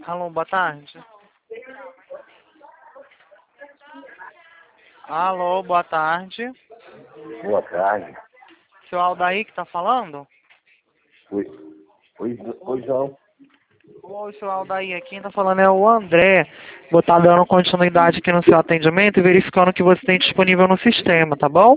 Alô, boa tarde. Alô, boa tarde. Boa tarde. Seu Aldair que tá falando? Oi, João. Oi, seu Aldair, aqui quem tá falando é o André. Vou estar dando continuidade aqui no seu atendimento e verificando o que você tem disponível no sistema, tá bom?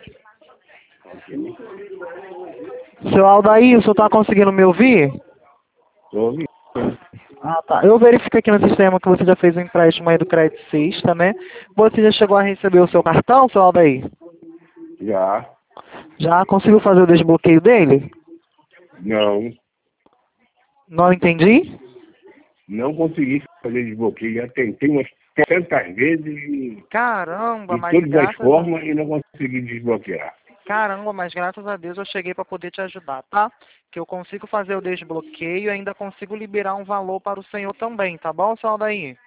Seu Aldair, o senhor tá conseguindo me ouvir? Tô ouvindo. Ah, tá. Eu verifico aqui no sistema que você já fez um empréstimo aí do Crédito Sexta, né? Você já chegou a receber o seu cartão, seu Aldair? Já. Já conseguiu fazer o desbloqueio dele? Não. Não entendi? Não consegui fazer desbloqueio. Já tentei umas 300 vezes Caramba, de mas todas as graças a... formas e não consegui desbloquear. Caramba, mas graças a Deus eu cheguei para poder te ajudar, tá? Que eu consigo fazer o desbloqueio e ainda consigo liberar um valor para o senhor também, tá bom, seu Aldair?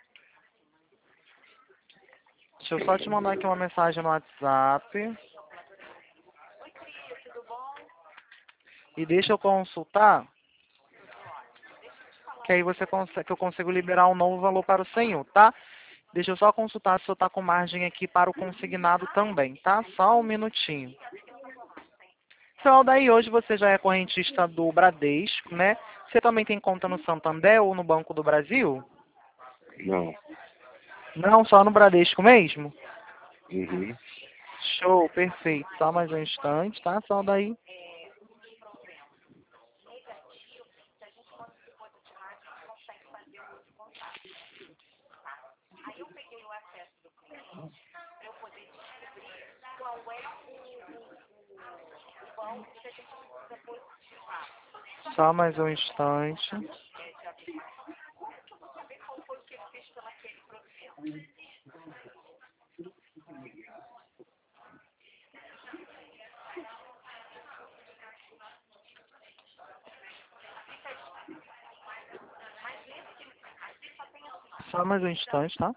Deixa eu só te mandar aqui uma mensagem no WhatsApp. E deixa eu consultar, que aí você consegue, que eu consigo liberar um novo valor para o senhor, tá? Deixa eu só consultar se o senhor está com margem aqui para o consignado também, tá? Só um minutinho. Seu Aldair, hoje você já é correntista do Bradesco, né? Você também tem conta no Santander ou no Banco do Brasil? Não. Não, só no Bradesco mesmo? Uhum. Show, perfeito. Só mais um instante, tá, seu Aldair? Só mais um instante. Só mais um instante, tá?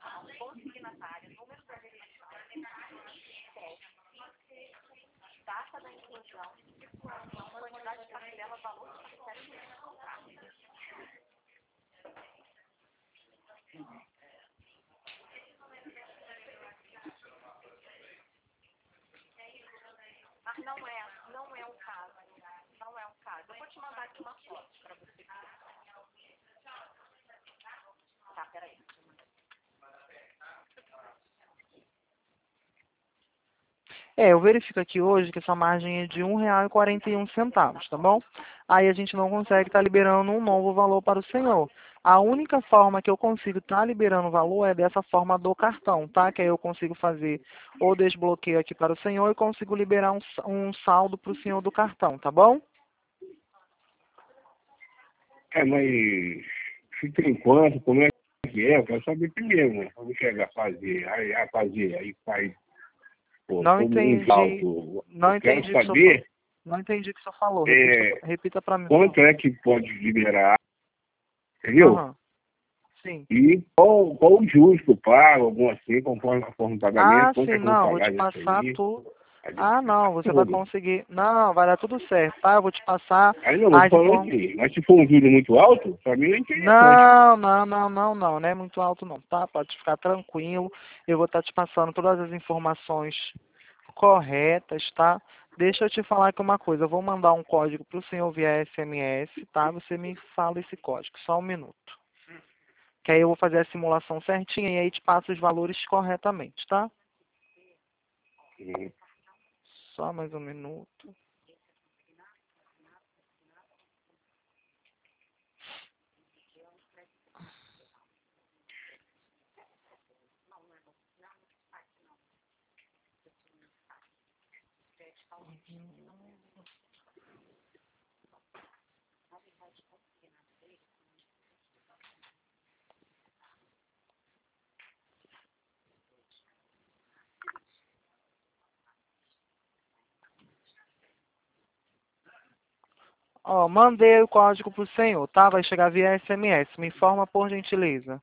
Eu verifico aqui hoje que essa margem é de R$ 1,41, tá bom? Aí a gente não consegue estar liberando um novo valor para o senhor. A única forma que eu consigo estar liberando o valor é dessa forma do cartão, tá? Que aí eu consigo fazer o desbloqueio aqui para o senhor e consigo liberar um saldo para o senhor do cartão, tá bom? Mas se tem quanto, como é que é? Eu quero saber primeiro, né? Vamos chegar a fazer. Aí faz pô, Não como um entendi. salto. Não Eu quero entendi o que o senhor falou. saber Não entendi o que o senhor falou. é, Repita para mim, por quanto favor. é que pode liberar, entendeu? Aham. Sim. E qual o juros que eu pago, algum assim, conforme a forma do pagamento, Ah, quanto sim, é que eu vou não, vou te pagar nisso passar aí. tudo. Aí, Ah, não, você vai tudo. conseguir. Não, vai dar tudo certo, tá? Eu vou te passar Aí não, eu tô as falando informações. aqui, mas se for um juro muito alto, para mim é interessante. Não, não, não, não, não, não é muito alto não, tá? Pode ficar tranquilo. Eu vou estar te passando todas as informações corretas, tá? Deixa eu te falar aqui uma coisa. Eu vou mandar um código para o senhor via SMS, tá? Você me fala esse código, só um minuto. Que aí eu vou fazer a simulação certinha e aí te passo os valores corretamente, tá? Uhum. Só mais um minuto. Ó, mandei o código pro senhor, tá? Vai chegar via SMS. Me informa por gentileza.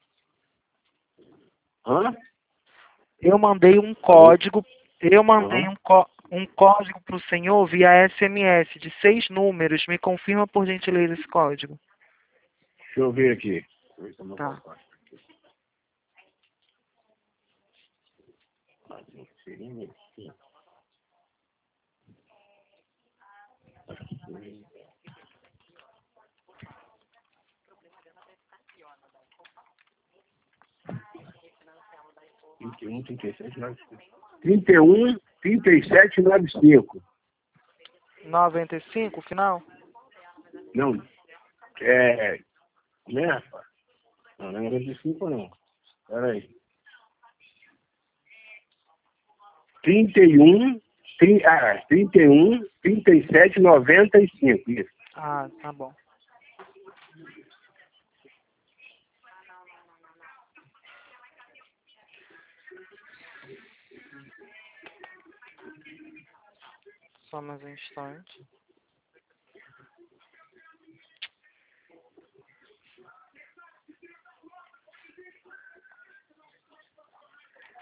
Hã? Eu mandei um Alô? código, eu mandei Aham. um código pro senhor via SMS de 6 números. Me confirma por gentileza esse código. Deixa eu ver aqui. Esse é o meu Tá. pacote aqui. Assim, seringa aqui. Assim. 31, 37, 95. 31, 37, 95. 95, final? Não, né, rapaz? Não, não é 95 não. Pera aí. 31, 31, 37, 95. Isso. Ah, tá bom. Só mais um instante.